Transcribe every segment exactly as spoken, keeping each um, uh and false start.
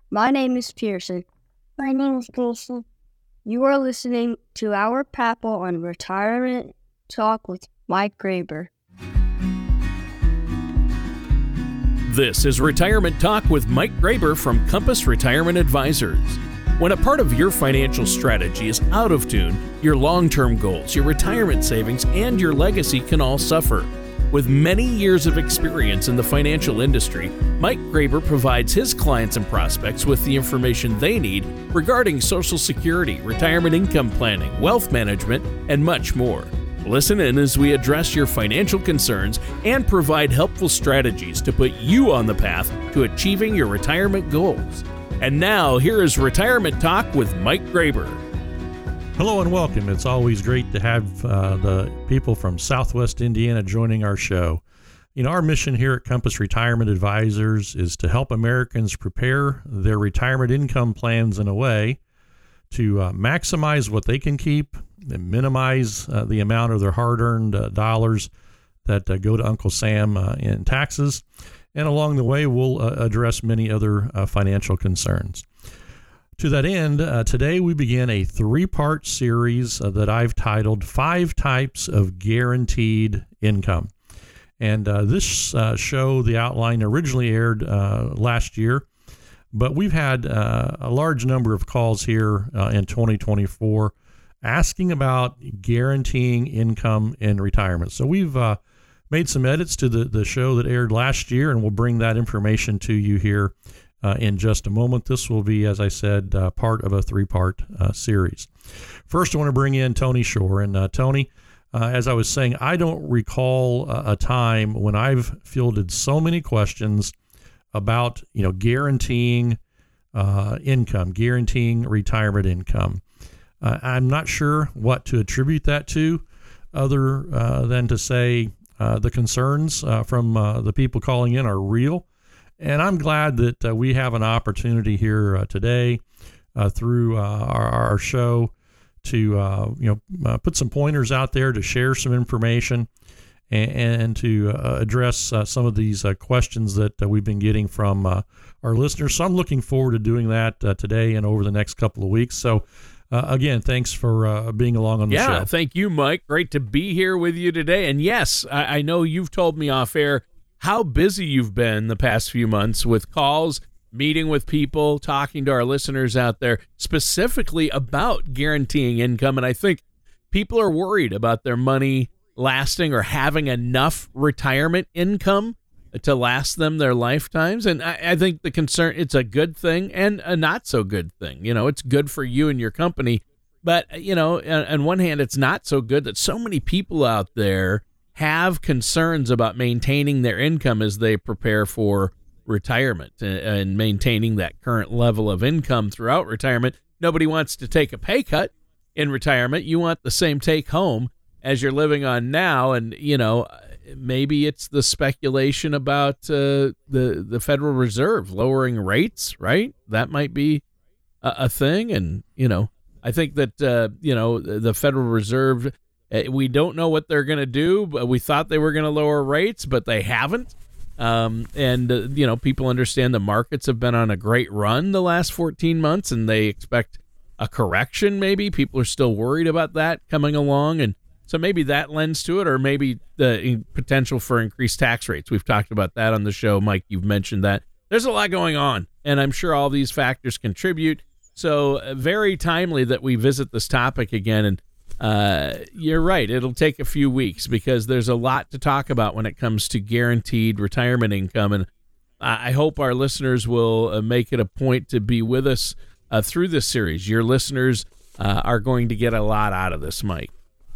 My name is Pearson. My name is Pearson. You are listening to our Papal on Retirement Talk with Mike Graber. This is Retirement Talk with Mike Graber from Compass Retirement Advisors. When a part of your financial strategy is out of tune, your long-term goals, your retirement savings, and your legacy can all suffer. With many years of experience in the financial industry, Mike Graber provides his clients and prospects with the information they need regarding Social Security, retirement income planning, wealth management, and much more. Listen in as we address your financial concerns and provide helpful strategies to put you on the path to achieving your retirement goals. And now, here is Retirement Talk with Mike Graber. Hello and welcome. It's always great to have uh, the people from Southwest Indiana joining our show. You know, our mission here at Compass Retirement Advisors is to help Americans prepare their retirement income plans in a way to uh, maximize what they can keep and minimize uh, the amount of their hard-earned uh, dollars that uh, go to Uncle Sam uh, in taxes. And along the way, we'll uh, address many other uh, financial concerns. To that end, uh, today we begin a three-part series uh, that I've titled Five Types of Guaranteed Income. And uh, this uh, show, the outline, originally aired uh, last year, but we've had uh, a large number of calls here uh, in twenty twenty-four asking about guaranteeing income in retirement. So we've uh, made some edits to the, the show that aired last year, and we'll bring that information to you here uh, in just a moment. This will be, as I said, uh, part of a three-part uh, series. First, I want to bring in Tony Shore. And uh, Tony, uh, as I was saying, I don't recall a, a time when I've fielded so many questions about, you know, guaranteeing uh, income, guaranteeing retirement income. Uh, I'm not sure what to attribute that to other uh, than to say uh, the concerns uh, from uh, the people calling in are real. And I'm glad that uh, we have an opportunity here uh, today uh, through uh, our, our show to uh, you know uh, put some pointers out there, to share some information, and, and to uh, address uh, some of these uh, questions that uh, we've been getting from uh, our listeners. So I'm looking forward to doing that uh, today and over the next couple of weeks. So Uh, again, thanks for uh, being along on the yeah, show. Yeah, thank you, Mike. Great to be here with you today. And yes, I, I know you've told me off air how busy you've been the past few months with calls, meeting with people, talking to our listeners out there, specifically about guaranteeing income. And I think people are worried about their money lasting or having enough retirement income to last them their lifetimes. And I, I think the concern, it's a good thing and a not so good thing. You know, it's good for you and your company, but, you know, on, on one hand, it's not so good that so many people out there have concerns about maintaining their income as they prepare for retirement and, and maintaining that current level of income throughout retirement. Nobody wants to take a pay cut in retirement. You want the same take home as you're living on now. And, you know, maybe it's the speculation about uh, the the Federal Reserve lowering rates, right? That might be a, a thing. And, you know, I think that, uh, you know, the Federal Reserve, uh, we don't know what they're going to do, but we thought they were going to lower rates, but they haven't. Um, and, uh, you know, people understand the markets have been on a great run the last fourteen months, and they expect a correction maybe. People are still worried about that coming along. And so maybe that lends to it, or maybe the potential for increased tax rates. We've talked about that on the show. Mike, you've mentioned that. There's a lot going on, and I'm sure all these factors contribute. So uh, very timely that we visit this topic again. And uh, you're right, it'll take a few weeks because there's a lot to talk about when it comes to guaranteed retirement income. And I hope our listeners will uh, make it a point to be with us uh, through this series. Your listeners uh, are going to get a lot out of this, Mike.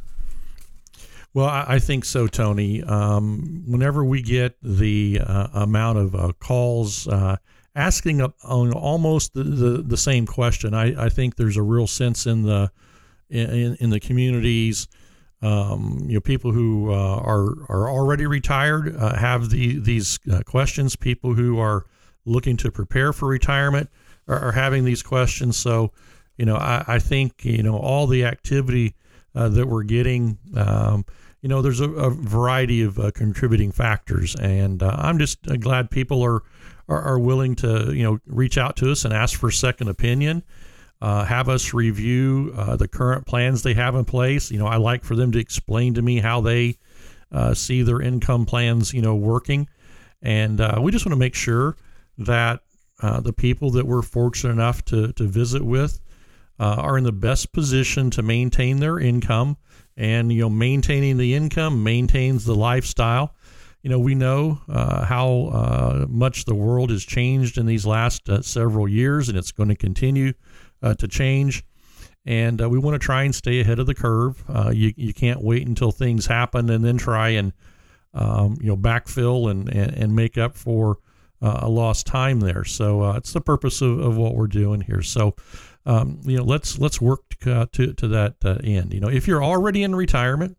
Well, I think so, Tony. Um, whenever we get the uh, amount of uh, calls uh, asking on almost the, the, the same question, I, I think there's a real sense in the in, in the communities. Um, you know, people who uh, are are already retired uh, have the these uh, questions. People who are looking to prepare for retirement are, are having these questions. So, you know, I, I think you know all the activity uh, that we're getting. Um, You know, there's a, a variety of uh, contributing factors, and uh, I'm just uh, glad people are are, are willing to, you know, reach out to us and ask for a second opinion, uh, have us review uh, the current plans they have in place. You know, I like for them to explain to me how they uh, see their income plans, you know, working. And uh, we just want to make sure that uh, the people that we're fortunate enough to, to visit with uh, are in the best position to maintain their income. And, you know, maintaining the income maintains the lifestyle. You know, we know uh, how uh, much the world has changed in these last uh, several years, and it's going to continue uh, to change. And uh, we want to try and stay ahead of the curve. Uh, you, you can't wait until things happen and then try and, um, you know, backfill and, and, and make up for uh, a lost time there. So uh, it's the purpose of, of what we're doing here. So, um, you know, let's let's work to, uh, to, to that uh, end. You know, if you're already in retirement,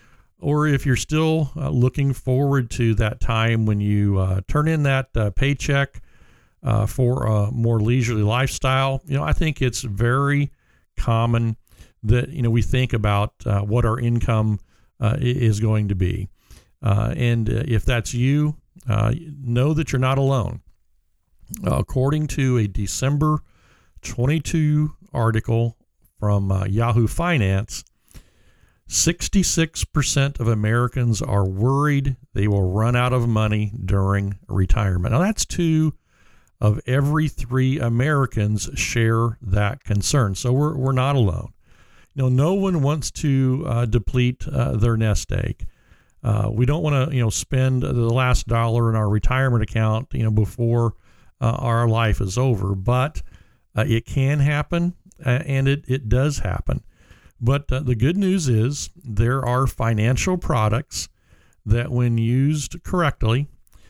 or if you're still uh, looking forward to that time when you uh, turn in that uh, paycheck uh, for a more leisurely lifestyle, you know, I think it's very common that, you know, we think about uh, what our income uh, is going to be. Uh, and uh, if that's you, uh, know that you're not alone. Uh, according to a December twenty-two article from uh, Yahoo Finance, sixty-six percent of Americans are worried they will run out of money during retirement. Now, that's two of every three Americans share that concern. So we're we're not alone. You know, no one wants to uh, deplete uh, their nest egg. Uh, we don't want to, you know, spend the last dollar in our retirement account, you know, before uh, our life is over. But uh, it can happen, uh, and it it does happen. But uh, the good news is there are financial products that, when used correctly,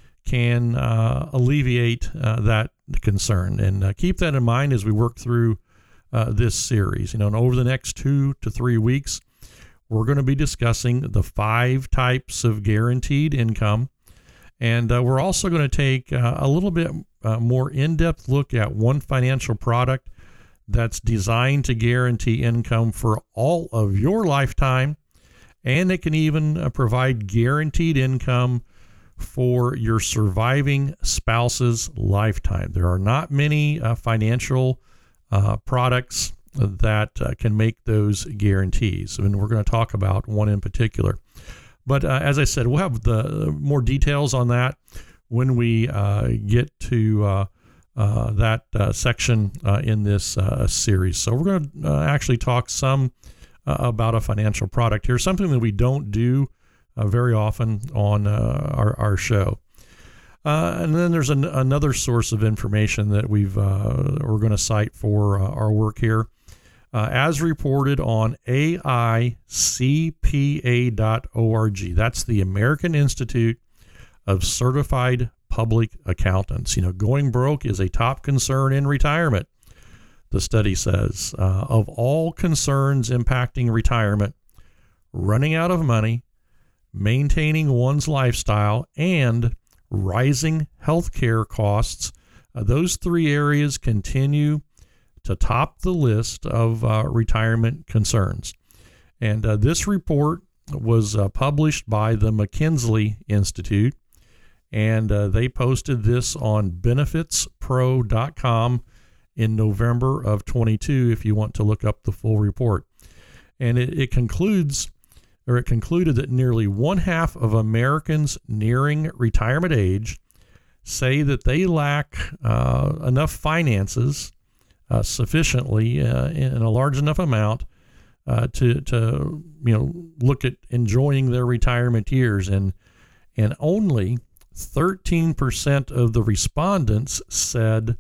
can uh, alleviate uh, that concern. And uh, keep that in mind as we work through uh, this series. You know, and over the next two to three weeks, we're going to be discussing the five types of guaranteed income. And uh, we're also going to take uh, a little bit uh, more in-depth look at one financial product that's designed to guarantee income for all of your lifetime, and it can even uh, provide guaranteed income for your surviving spouse's lifetime. There are not many uh, financial uh, products that uh, can make those guarantees, and we're going to talk about one in particular. But uh, as I said, we'll have the more details on that when we uh, get to uh, Uh, that uh, section uh, in this uh, series. So we're going to uh, actually talk some uh, about a financial product here, something that we don't do uh, very often on uh, our, our show. Uh, and then there's an, another source of information that we've uh, we're going to cite for uh, our work here, uh, as reported on A I C P A dot org. That's the American Institute of Certified Public Accountants. You know, going broke is a top concern in retirement, the study says. Uh, of all concerns impacting retirement, running out of money, maintaining one's lifestyle, and rising healthcare costs, uh, those three areas continue to top the list of uh, retirement concerns. And uh, this report was uh, published by the McKinsey Institute, and uh, they posted this on benefits pro dot com in November of twenty-two if you want to look up the full report. And it, it concludes, or it concluded that nearly one half of Americans nearing retirement age say that they lack uh, enough finances uh, sufficiently uh, in a large enough amount uh, to, to, you know, look at enjoying their retirement years. And, and only thirteen percent of the respondents said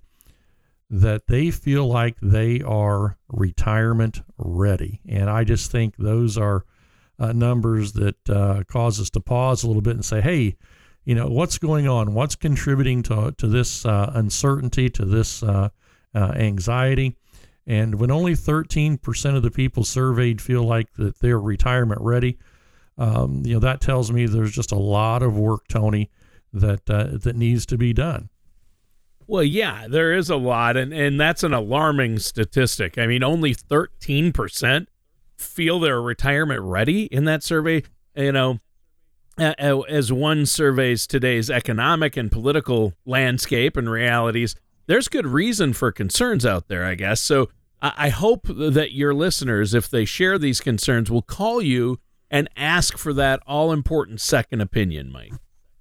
that they feel like they are retirement ready. And I just think those are uh, numbers that uh, cause us to pause a little bit and say, hey, you know, what's going on? What's contributing to, to this uh, uncertainty, to this uh, uh, anxiety? And when only thirteen percent of the people surveyed feel like that they're retirement ready, um, you know, that tells me there's just a lot of work, Tony, that uh, that needs to be done. Well, yeah, there is a lot, and, and that's an alarming statistic. I mean, only thirteen percent feel they're retirement ready in that survey. You know, uh, as one surveys today's economic and political landscape and realities, there's good reason for concerns out there, I guess. So I, I hope that your listeners, if they share these concerns, will call you and ask for that all-important second opinion, Mike.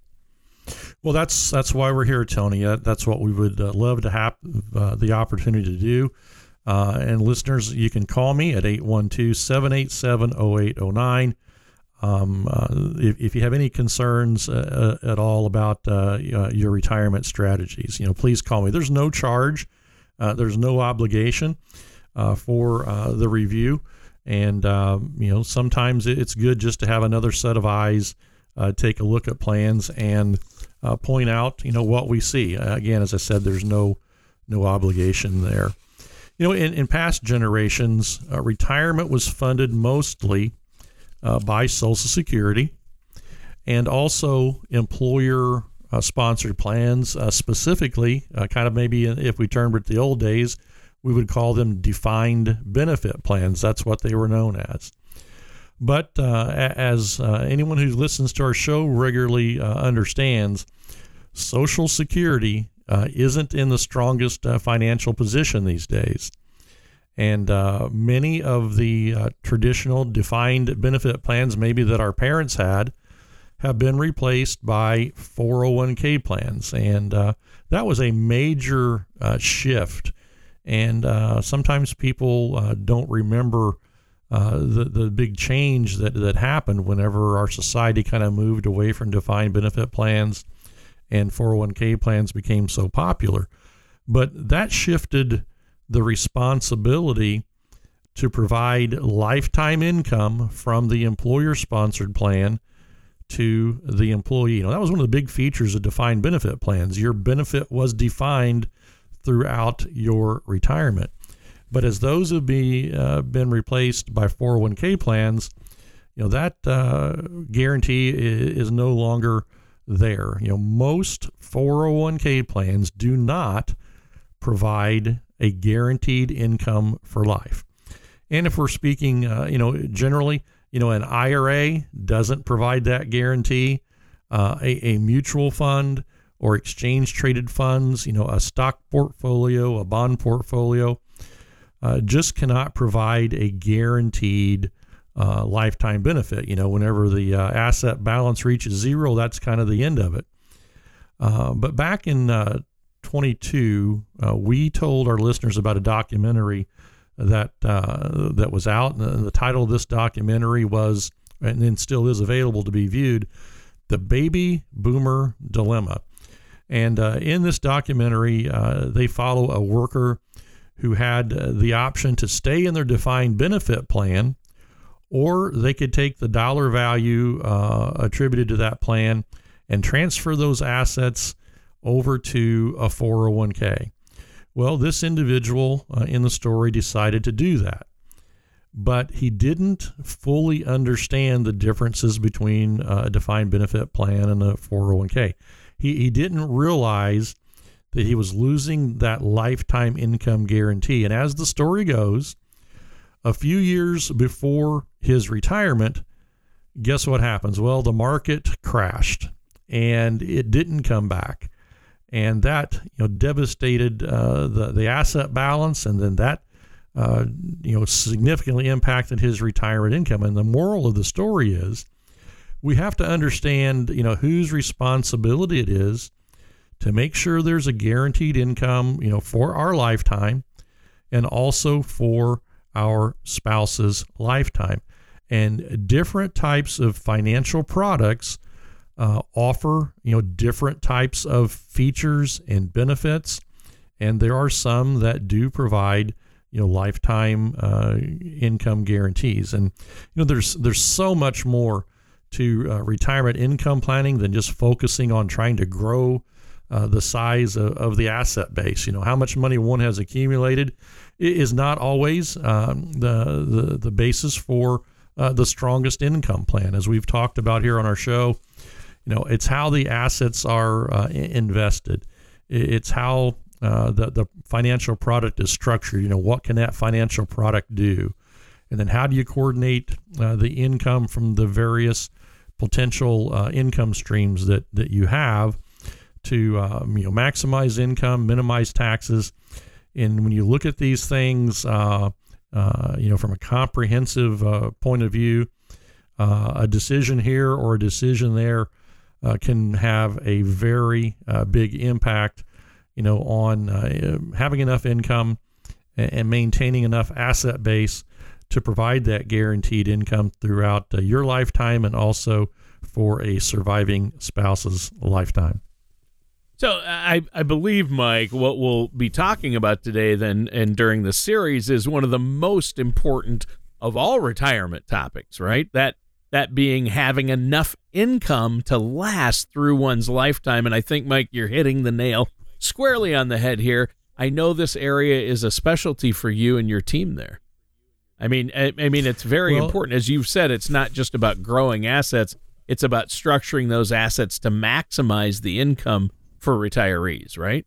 Well, that's that's why we're here, Tony. Uh, that's what we would uh, love to have uh, the opportunity to do. Uh, and listeners, you can call me at eight one two, seven eight seven, zero eight zero nine. Um, uh, if, if you have any concerns uh, at all about uh, uh, your retirement strategies, you know, please call me. There's no charge. Uh, there's no obligation uh, for uh, the review. And, um, you know, sometimes it's good just to have another set of eyes uh, take a look at plans and uh, point out, you know, what we see. Uh, again, as I said, there's no no obligation there. You know, in, in past generations, uh, retirement was funded mostly uh, by Social Security and also employer uh, sponsored plans, uh, specifically, uh, kind of maybe if we turned it to the old days, we would call them defined benefit plans. That's what they were known as. But uh, as uh, anyone who listens to our show regularly uh, understands, Social Security uh, isn't in the strongest uh, financial position these days. And uh, many of the uh, traditional defined benefit plans, maybe that our parents had, have been replaced by four oh one k plans. And uh, that was a major uh, shift. And uh, sometimes people uh, don't remember uh, the the big change that, that happened whenever our society kind of moved away from defined benefit plans and four oh one k plans became so popular. But that shifted the responsibility to provide lifetime income from the employer-sponsored plan to the employee. You know, that was one of the big features of defined benefit plans. Your benefit was defined throughout your retirement. But as those have be, uh, been replaced by four oh one k plans, you know, that uh, guarantee is, is no longer there. You know, most four oh one k plans do not provide a guaranteed income for life. And if we're speaking, uh, you know, generally, you know, an I R A doesn't provide that guarantee. Uh, a, a mutual fund or exchange traded funds, you know, a stock portfolio, a bond portfolio, uh, just cannot provide a guaranteed uh, lifetime benefit. You know, whenever the uh, asset balance reaches zero, that's kind of the end of it. Uh, but back in uh, twenty-two, uh, we told our listeners about a documentary that uh, that was out. And the title of this documentary was, and then still is available to be viewed, The Baby Boomer Dilemma. And uh, in this documentary, uh, they follow a worker who had uh, the option to stay in their defined benefit plan, or they could take the dollar value uh, attributed to that plan and transfer those assets over to a four oh one k. Well, this individual uh, in the story decided to do that, but he didn't fully understand the differences between uh, a defined benefit plan and a four oh one k. He, he didn't realize that he was losing that lifetime income guarantee. And as the story goes, a few years before his retirement, guess what happens? Well, the market crashed and it didn't come back. And that, you know, devastated uh, the, the asset balance, and then that, uh, you know, significantly impacted his retirement income. And the moral of the story is we have to understand, you know, whose responsibility it is to make sure there's a guaranteed income, you know, for our lifetime and also for our spouse's lifetime. And different types of financial products uh, offer, you know, different types of features and benefits. And there are some that do provide, you know, lifetime uh, income guarantees. And, you know, there's there's so much more to uh, retirement income planning than just focusing on trying to grow Uh, the size of, of the asset base. You know, how much money one has accumulated is not always um, the, the the basis for uh, the strongest income plan. As we've talked about here on our show, you know, it's how the assets are uh, invested. It's how uh, the, the financial product is structured. You know, what can that financial product do? And then how do you coordinate uh, the income from the various potential uh, income streams that, that you have to um, you know maximize income, minimize taxes. And when you look at these things, uh, uh, you know, from a comprehensive uh, point of view, uh, a decision here or a decision there uh, can have a very uh, big impact, you know, on uh, having enough income and, and maintaining enough asset base to provide that guaranteed income throughout uh, your lifetime and also for a surviving spouse's lifetime. So I, I believe, Mike, what we'll be talking about today then and during the series is one of the most important of all retirement topics, right? That that being having enough income to last through one's lifetime. And I think, Mike, you're hitting the nail squarely on the head here. I know this area is a specialty for you and your team there. I mean, I, I mean, it's very well, important. As you've said, it's not just about growing assets. It's about structuring those assets to maximize the income for retirees, right?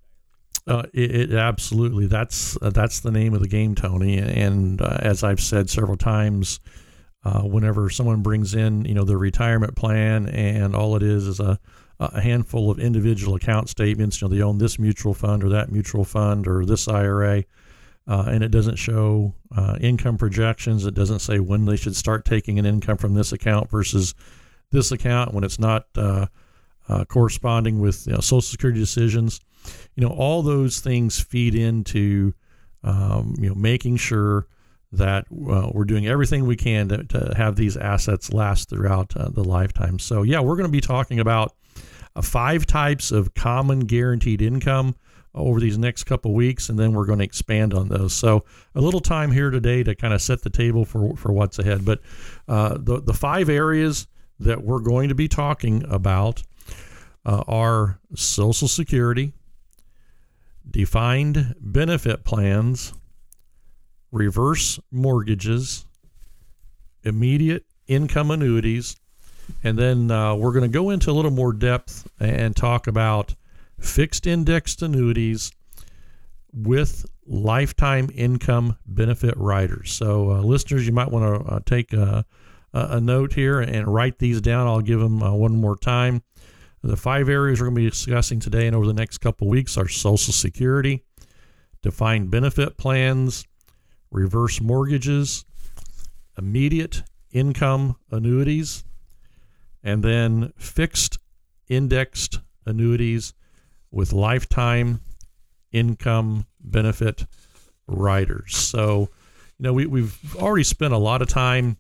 Uh, it, it absolutely. That's uh, that's the name of the game, Tony. And uh, as I've said several times, uh, whenever someone brings in, you know, their retirement plan, and all it is is a, a handful of individual account statements. You know, they own this mutual fund or that mutual fund or this I R A, uh, and it doesn't show uh, income projections. It doesn't say when they should start taking an income from this account versus this account when it's not uh, uh, corresponding with you know, Social Security decisions. You know, all those things feed into um, you know making sure that uh, we're doing everything we can to, to have these assets last throughout uh, the lifetime. So yeah, we're going to be talking about uh, five types of common guaranteed income over these next couple weeks, and then we're going to expand on those. So a little time here today to kind of set the table for for what's ahead. But uh, the the five areas that we're going to be talking about uh, are Social Security, defined benefit plans, reverse mortgages, immediate income annuities, and then uh, we're going to go into a little more depth and talk about fixed indexed annuities with lifetime income benefit riders. So uh, listeners, you might want to uh, take a, a note here and write these down. I'll give them uh, one more time. The five areas we're going to be discussing today and over the next couple of weeks are Social Security, defined benefit plans, reverse mortgages, immediate income annuities, and then fixed indexed annuities with lifetime income benefit riders. So, you know, we, we've already spent a lot of time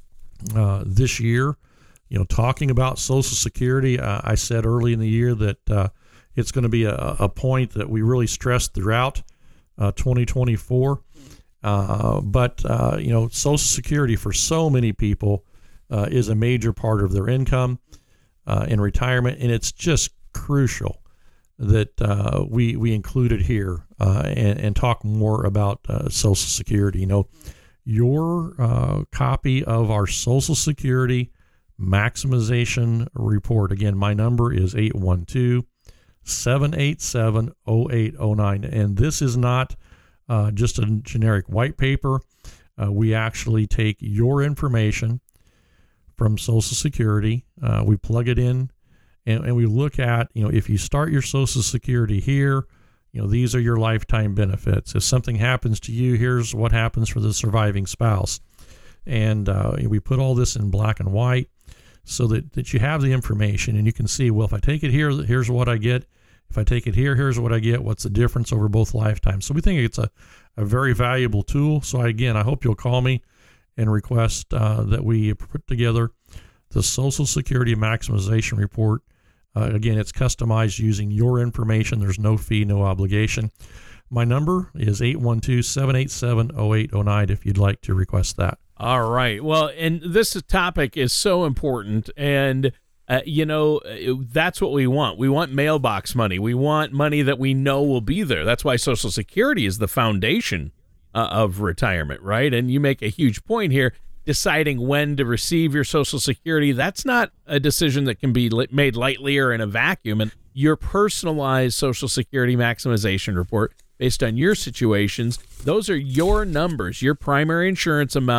uh, this year, you know, talking about Social Security. Uh, I said early in the year that uh, it's going to be a, a point that we really stress throughout uh, twenty twenty-four. Uh, but, uh, you know, Social Security for so many people uh, is a major part of their income uh, in retirement, and it's just crucial that uh, we we include it here uh, and, and talk more about uh, Social Security. You know, your uh, copy of our Social Security maximization report. Again, my number is eight one two, seven eight seven, zero eight zero nine, and this is not uh, just a generic white paper. Uh, we actually take your information from Social Security, uh, we plug it in, and, and we look at, you know, if you start your Social Security here, you know, these are your lifetime benefits. If something happens to you, here's what happens for the surviving spouse. And uh, we put all this in black and white so that, that you have the information and you can see, well, if I take it here, here's what I get. If I take it here, here's what I get. What's the difference over both lifetimes? So we think it's a, a very valuable tool. So again, I hope you'll call me and request uh, that we put together the Social Security maximization report. Uh, again, it's customized using your information. There's no fee, no obligation. My number is eight one two, seven eight seven, zero eight zero nine if you'd like to request that. All right. Well, and this topic is so important, and uh, you know, that's what we want. We want mailbox money. We want money that we know will be there. That's why Social Security is the foundation uh, of retirement, right? And you make a huge point here. Deciding when to receive your Social Security, that's not a decision that can be li- made lightly or in a vacuum. And your personalized Social Security maximization report based on your situations, those are your numbers, your primary insurance amount,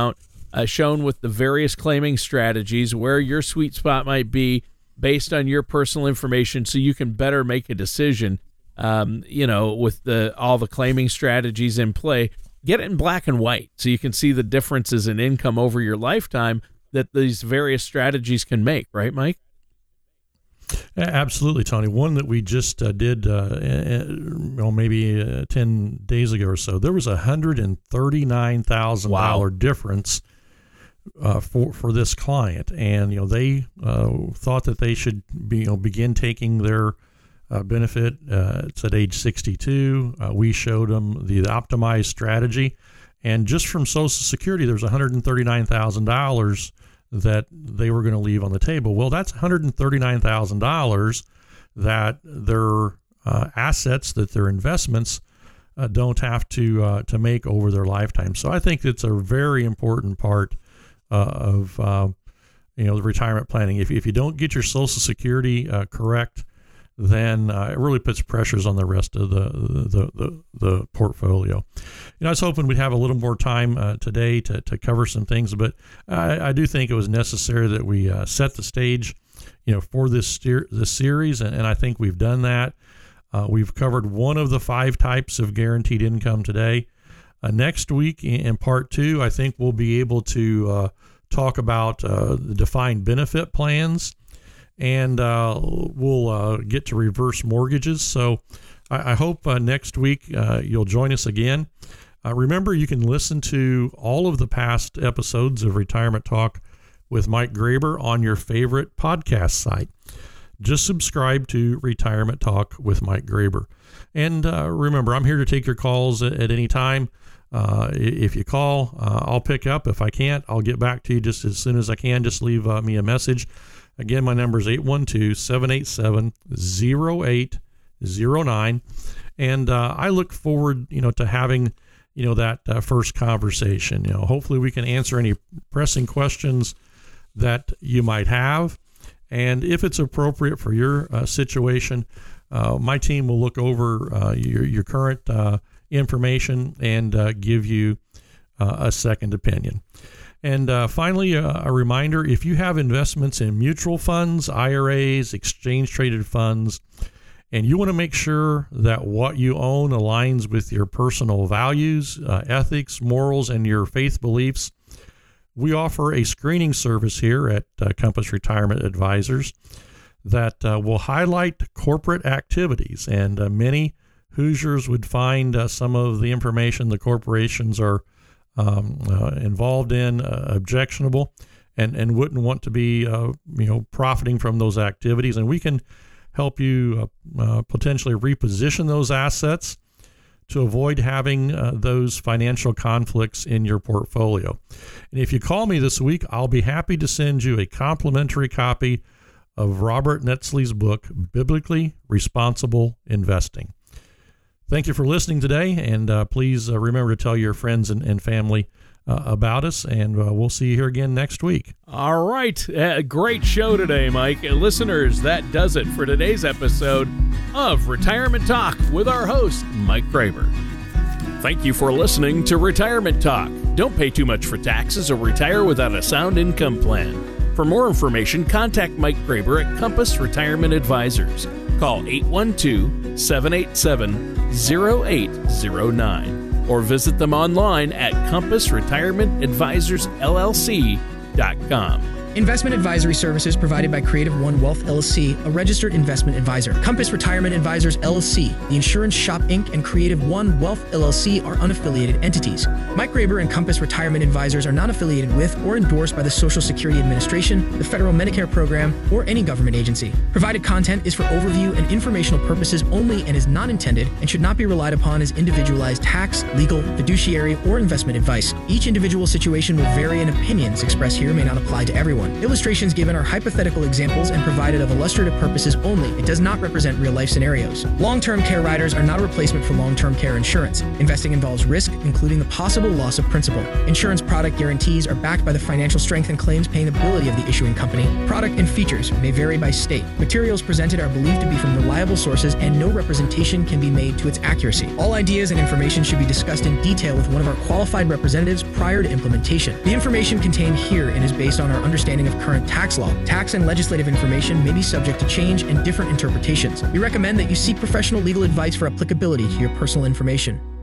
uh, shown with the various claiming strategies, where your sweet spot might be based on your personal information, so you can better make a decision. Um, you know, with the all the claiming strategies in play, get it in black and white so you can see the differences in income over your lifetime that these various strategies can make. Right, Mike? Absolutely, Tony. One that we just uh, did, uh, well, maybe uh, ten days ago or so, there was a one hundred thirty-nine thousand dollars wow. difference uh, for for this client. And, you know, they uh, thought that they should be, you know, begin taking their uh, benefit. Uh, it's at age sixty-two. Uh, we showed them the, the optimized strategy. And just from Social Security, there's one hundred thirty-nine thousand dollars that they were going to leave on the table. Well, that's one hundred thirty-nine thousand dollars that their uh, assets, that their investments uh, don't have to uh, to make over their lifetime. So I think it's a very important part uh, of uh, you know the retirement planning. If if you don't get your Social Security uh, correct, then uh, it really puts pressures on the rest of the the the, the portfolio. You know, I was hoping we'd have a little more time uh, today to, to cover some things, but I, I do think it was necessary that we uh, set the stage, you know, for this steer, this series, and, and I think we've done that. Uh, we've covered one of the five types of guaranteed income today. Uh, next week in, in part two, I think we'll be able to uh, talk about uh, the defined benefit plans, and uh, we'll uh, get to reverse mortgages. So I, I hope uh, next week uh, you'll join us again. Uh, remember, you can listen to all of the past episodes of Retirement Talk with Mike Graber on your favorite podcast site. Just subscribe to Retirement Talk with Mike Graber. And uh, remember, I'm here to take your calls at, at any time. Uh, if you call, uh, I'll pick up. If I can't, I'll get back to you just as soon as I can. Just leave uh, me a message. Again, my number is eight one two, seven eight seven, zero eight zero nine. And uh, I look forward, you know, to having, you know, that uh, first conversation. You know, hopefully we can answer any pressing questions that you might have. And if it's appropriate for your uh, situation, uh, my team will look over uh, your, your current uh, information and uh, give you uh, a second opinion. And uh, finally, uh, a reminder, if you have investments in mutual funds, I R As, exchange-traded funds, and you want to make sure that what you own aligns with your personal values, uh, ethics, morals, and your faith beliefs, we offer a screening service here at uh, Compass Retirement Advisors that uh, will highlight corporate activities. And uh, many Hoosiers would find uh, some of the information the corporations are um, uh, involved in uh, objectionable, and, and wouldn't want to be uh, you know profiting from those activities. And we can help you uh, uh, potentially reposition those assets to avoid having uh, those financial conflicts in your portfolio. And if you call me this week, I'll be happy to send you a complimentary copy of Robert Netzley's book, Biblically Responsible Investing. Thank you for listening today, and uh, please uh, remember to tell your friends and, and family Uh, about us, and uh, we'll see you here again next week. All right. Uh, great show today, Mike. Uh, listeners, that does it for today's episode of Retirement Talk with our host, Mike Graber. Thank you for listening to Retirement Talk. Don't pay too much for taxes or retire without a sound income plan. For more information, contact Mike Graber at Compass Retirement Advisors. Call eight one two, seven eight seven, zero eight zero nine. Or visit them online at compass retirement advisors l l c dot com. Investment advisory services provided by Creative One Wealth, L L C, a registered investment advisor. Compass Retirement Advisors, L L C, The Insurance Shop, Incorporated, and Creative One Wealth, L L C are unaffiliated entities. Mike Graber and Compass Retirement Advisors are not affiliated with or endorsed by the Social Security Administration, the Federal Medicare Program, or any government agency. Provided content is for overview and informational purposes only and is not intended and should not be relied upon as individualized tax, legal, fiduciary, or investment advice. Each individual situation will vary and opinions expressed here may not apply to everyone. one. Illustrations given are hypothetical examples and provided of illustrative purposes only. It does not represent real-life scenarios. Long-term care riders are not a replacement for long-term care insurance. Investing involves risk, including the possible loss of principal. Insurance product guarantees are backed by the financial strength and claims-paying ability of the issuing company. Product and features may vary by state. Materials presented are believed to be from reliable sources, and no representation can be made to its accuracy. All ideas and information should be discussed in detail with one of our qualified representatives prior to implementation. The information contained herein is based on our understanding of current tax law. Tax and legislative information may be subject to change and different interpretations. We recommend that you seek professional legal advice for applicability to your personal information.